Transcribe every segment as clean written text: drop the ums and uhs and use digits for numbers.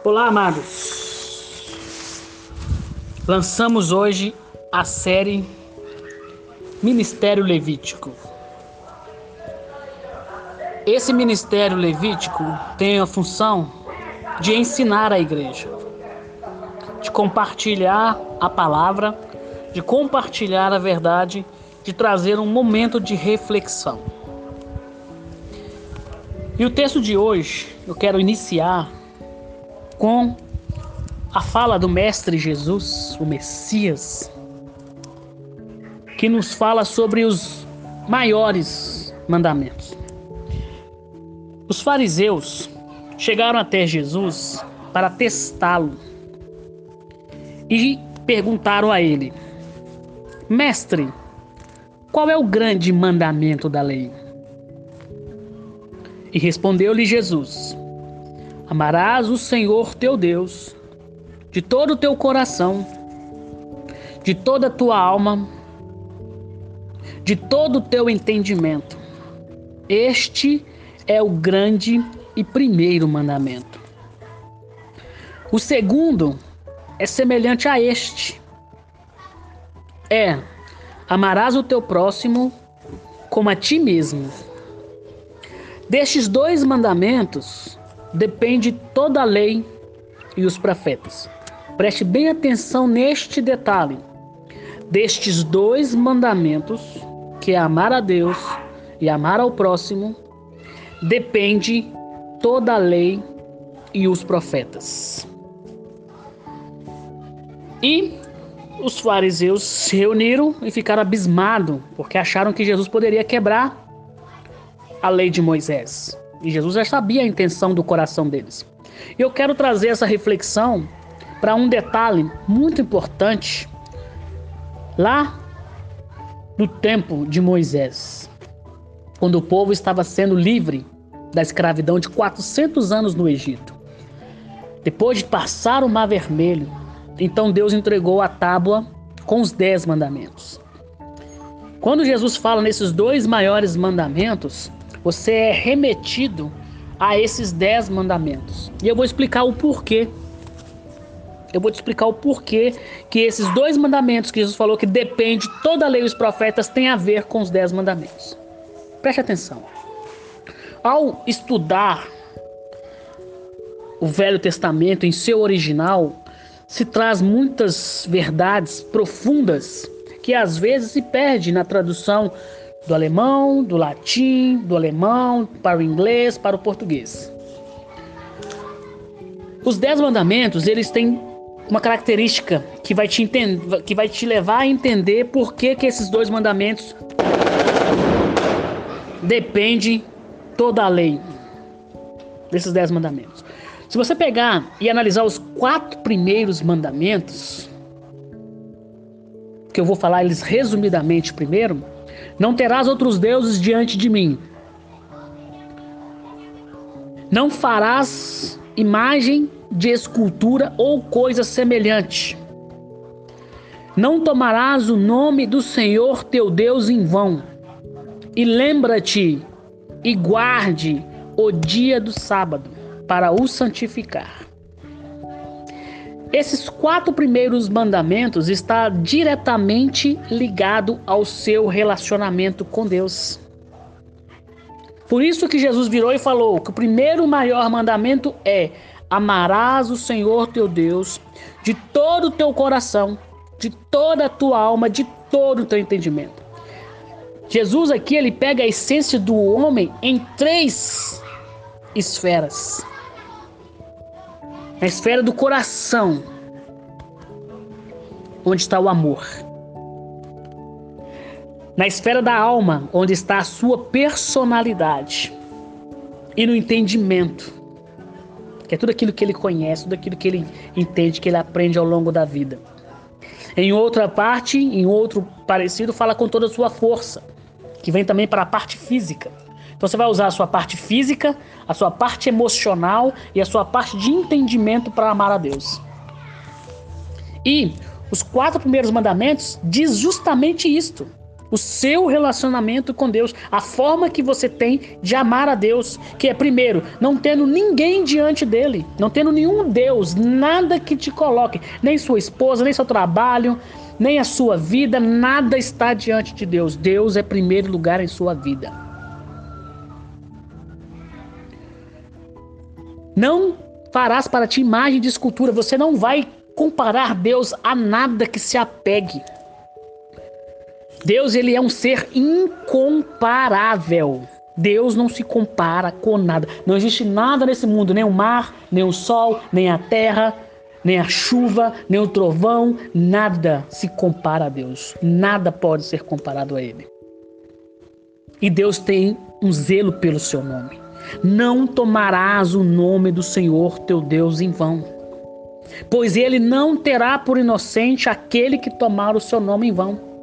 Olá, amados. Lançamos hoje a série Ministério Levítico. Esse Ministério Levítico tem a função de ensinar a igreja, de compartilhar a palavra, de compartilhar a verdade, de trazer um momento de reflexão. E o texto de hoje eu quero iniciar com a fala do Mestre Jesus, o Messias, que nos fala sobre os maiores mandamentos. Os fariseus chegaram até Jesus para testá-lo e perguntaram a ele: Mestre, qual é o grande mandamento da lei? E respondeu-lhe Jesus: Amarás o Senhor teu Deus de todo o teu coração, de toda a tua alma, de todo o teu entendimento. Este é o grande e primeiro mandamento. O segundo é semelhante a este. Amarás o teu próximo como a ti mesmo. Destes dois mandamentos depende toda a lei e os profetas. Preste bem atenção neste detalhe. Destes dois mandamentos, que é amar a Deus e amar ao próximo, depende toda a lei e os profetas. E os fariseus se reuniram e ficaram abismados, porque acharam que Jesus poderia quebrar a lei de Moisés. E Jesus já sabia a intenção do coração deles. E eu quero trazer essa reflexão para um detalhe muito importante lá no tempo de Moisés, quando o povo estava sendo livre da escravidão de 400 anos no Egito. Depois de passar o Mar Vermelho, então Deus entregou a tábua com os 10 mandamentos. Quando Jesus fala nesses dois maiores mandamentos, você é remetido a esses 10 mandamentos. E eu vou explicar o porquê. Eu vou te explicar o porquê que esses dois mandamentos que Jesus falou que depende toda a lei e os profetas tem a ver com os 10 mandamentos. Preste atenção. Ao estudar o Velho Testamento em seu original, se traz muitas verdades profundas que às vezes se perde na tradução do alemão, do latim, do alemão para o inglês, para o português. Os 10 mandamentos, eles têm uma característica que vai te levar a entender por que esses dois mandamentos depende toda a lei desses 10 mandamentos. Se você pegar e analisar os 4 primeiros mandamentos, que eu vou falar eles resumidamente primeiro: não terás outros deuses diante de mim. Não farás imagem de escultura ou coisa semelhante. Não tomarás o nome do Senhor teu Deus em vão. E lembra-te e guarde o dia do sábado para o santificar. Esses 4 primeiros mandamentos estão diretamente ligados ao seu relacionamento com Deus. Por isso que Jesus virou e falou que o primeiro maior mandamento é: amarás o Senhor teu Deus de todo o teu coração, de toda a tua alma, de todo o teu entendimento. Jesus aqui, ele pega a essência do homem em 3 esferas. Na esfera do coração, onde está o amor. Na esfera da alma, onde está a sua personalidade. E no entendimento, que é tudo aquilo que ele conhece, tudo aquilo que ele entende, que ele aprende ao longo da vida. Em outra parte, em outro parecido, fala com toda a sua força, que vem também para a parte física. Então você vai usar a sua parte física, a sua parte emocional e a sua parte de entendimento para amar a Deus. E os 4 primeiros mandamentos diz justamente isto. o seu relacionamento com Deus, a forma que você tem de amar a Deus, que é, primeiro, não tendo ninguém diante dele, não tendo nenhum Deus, nada que te coloque, nem sua esposa, nem seu trabalho, nem a sua vida, nada está diante de Deus. Deus é primeiro lugar em sua vida. Não farás para ti imagem de escultura, você não vai comparar Deus a nada que se apegue. Deus, ele é um ser incomparável. Deus não se compara com nada. Não existe nada nesse mundo, nem o mar, nem o sol, nem a terra, nem a chuva, nem o trovão. Nada se compara a Deus. Nada pode ser comparado a ele. E Deus tem um zelo pelo seu nome. Não tomarás o nome do Senhor teu Deus em vão, pois ele não terá por inocente aquele que tomar o seu nome em vão.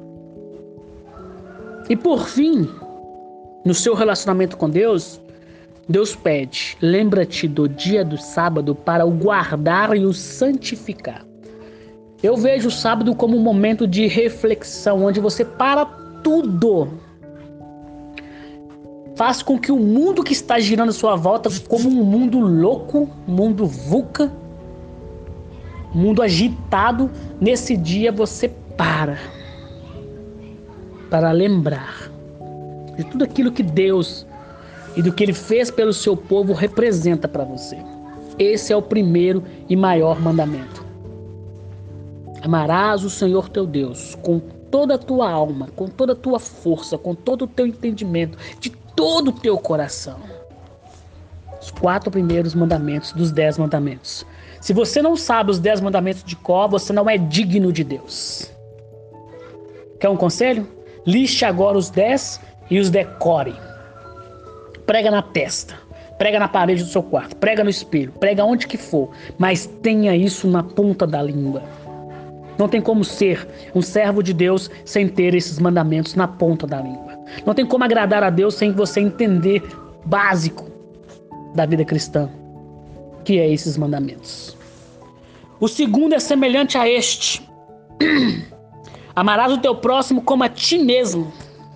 E por fim, no seu relacionamento com Deus, Deus pede: lembra-te do dia do sábado para o guardar e o santificar. Eu vejo o sábado como um momento de reflexão, onde você para tudo. Faz com que o mundo que está girando à sua volta, como um mundo louco, um mundo VUCA, um mundo agitado, nesse dia você para lembrar de tudo aquilo que Deus e do que Ele fez pelo seu povo representa para você. Esse é o primeiro e maior mandamento. Amarás o Senhor teu Deus com toda a tua alma, com toda a tua força, com todo o teu entendimento, de todo o teu coração. Os 4 primeiros mandamentos dos 10 mandamentos. Se você não sabe os 10 mandamentos de cor, você não é digno de Deus. Quer um conselho? Liste agora os 10 e os decore. Prega na testa, prega na parede do seu quarto, prega no espelho, prega onde que for, mas tenha isso na ponta da língua. Não tem como ser um servo de Deus sem ter esses mandamentos na ponta da língua. Não tem como agradar a Deus sem você entender o básico da vida cristã, que é esses mandamentos. O segundo é semelhante a este: amarás o teu próximo como a ti mesmo.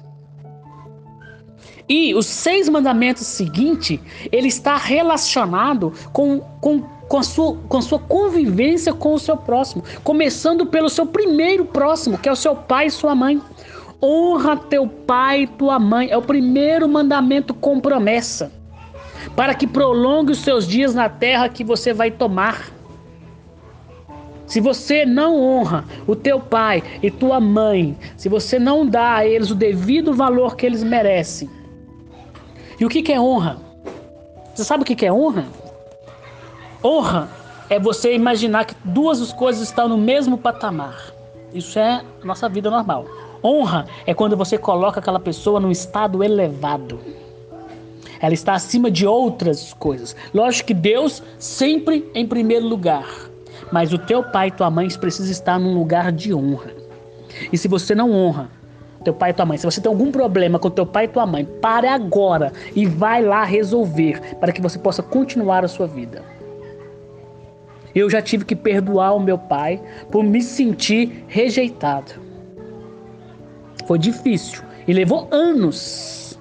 E os 6 mandamentos seguintes, ele está relacionado com a sua convivência com o seu próximo. Começando pelo seu primeiro próximo, que é o seu pai e sua mãe. Honra teu pai e tua mãe. É o primeiro mandamento com promessa, para que prolongue os seus dias na terra que você vai tomar. Se você não honra o teu pai e tua mãe, se você não dá a eles o devido valor que eles merecem. E o que é honra? Você sabe o que é honra? Honra é você imaginar que 2 coisas estão no mesmo patamar. Isso é a nossa vida normal. Honra é quando você coloca aquela pessoa num estado elevado. Ela está acima de outras coisas. Lógico que Deus sempre em primeiro lugar. Mas o teu pai e tua mãe precisam estar num lugar de honra. E se você não honra teu pai e tua mãe, se você tem algum problema com teu pai e tua mãe, pare agora e vai lá resolver, para que você possa continuar a sua vida. Eu já tive que perdoar o meu pai por me sentir rejeitado. Foi difícil e levou anos.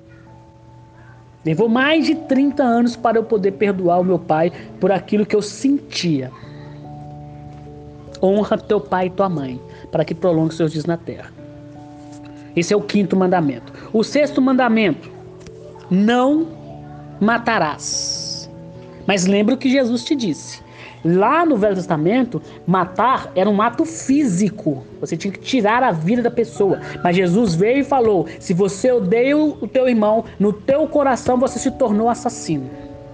Levou mais de 30 anos para eu poder perdoar o meu pai por aquilo que eu sentia. Honra teu pai e tua mãe, para que prolongue seus dias na terra. Esse é o 5º mandamento. O 6º mandamento: não matarás. Mas lembra o que Jesus te disse. Lá no Velho Testamento, matar era um ato físico. Você tinha que tirar a vida da pessoa. Mas Jesus veio e falou: se você odeia o teu irmão, no teu coração você se tornou assassino.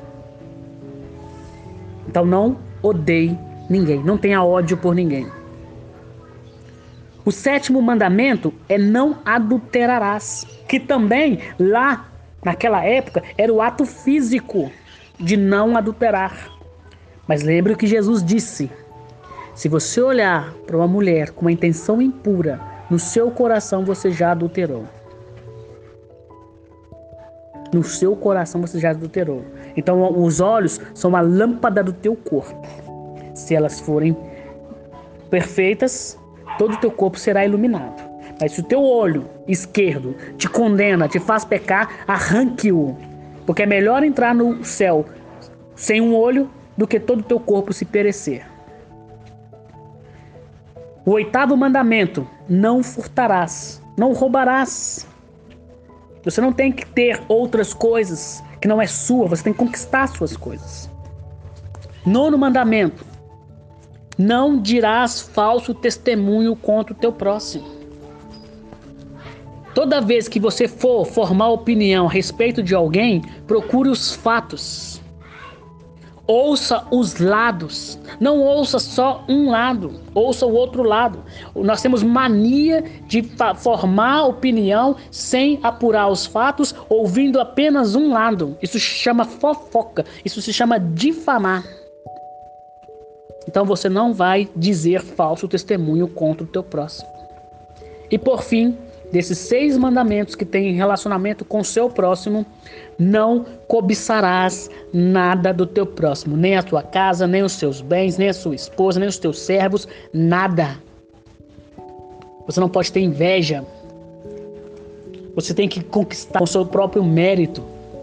Então não odeie ninguém, não tenha ódio por ninguém. O 7º mandamento é não adulterarás, que também lá naquela época era o ato físico de não adulterar. Mas lembre o que Jesus disse: se você olhar para uma mulher com uma intenção impura, no seu coração você já adulterou. No seu coração você já adulterou. Então os olhos são a lâmpada do teu corpo. Se elas forem perfeitas, todo o teu corpo será iluminado. Mas se o teu olho esquerdo te condena, te faz pecar, arranque-o. Porque é melhor entrar no céu sem um olho do que todo o teu corpo se perecer. O 8º mandamento: não furtarás, não roubarás. Você não tem que ter outras coisas que não é sua, você tem que conquistar suas coisas. 9º mandamento: não dirás falso testemunho contra o teu próximo. Toda vez que você for formar opinião a respeito de alguém, procure os fatos. Ouça os lados. Não ouça só um lado, ouça o outro lado. Nós temos mania de formar opinião sem apurar os fatos, ouvindo apenas um lado. Isso se chama fofoca, isso se chama difamar. Então você não vai dizer falso testemunho contra o teu próximo. E por fim, desses 6 mandamentos que têm relacionamento com o seu próximo, não cobiçarás nada do teu próximo, nem a tua casa, nem os seus bens, nem a sua esposa, nem os teus servos, nada. Você não pode ter inveja. Você tem que conquistar com o seu próprio mérito.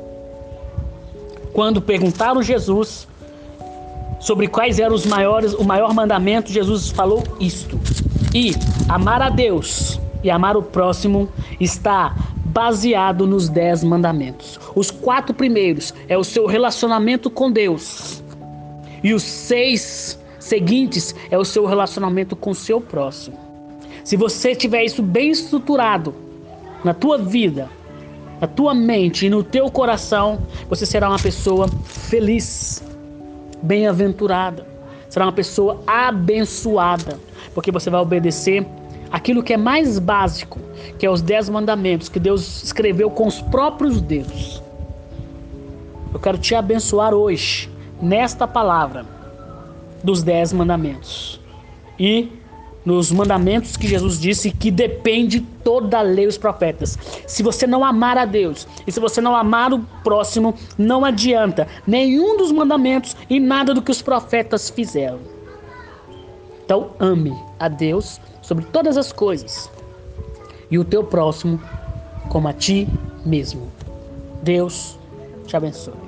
Quando perguntaram a Jesus sobre quais eram o maior mandamento, Jesus falou isto: e amar a Deus e amar o próximo está baseado nos 10 mandamentos. Os 4 primeiros é o seu relacionamento com Deus. E os 6 seguintes é o seu relacionamento com o seu próximo. Se você tiver isso bem estruturado na tua vida, na tua mente e no teu coração, você será uma pessoa feliz, bem-aventurada. Será uma pessoa abençoada, porque você vai obedecer aquilo que é mais básico, que é os 10 mandamentos que Deus escreveu com os próprios dedos. Eu quero te abençoar hoje, nesta palavra dos 10 mandamentos. E nos mandamentos que Jesus disse que depende toda a lei e os profetas. Se você não amar a Deus e se você não amar o próximo, não adianta nenhum dos mandamentos e nada do que os profetas fizeram. Então ame a Deus sobre todas as coisas e o teu próximo como a ti mesmo. Deus te abençoe.